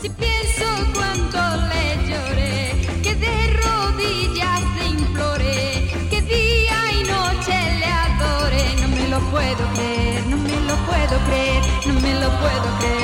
Si pienso cuánto le lloré, que de rodillas le imploré, que día y noche le adoré. No me lo puedo creer, no me lo puedo creer, no me lo puedo creer.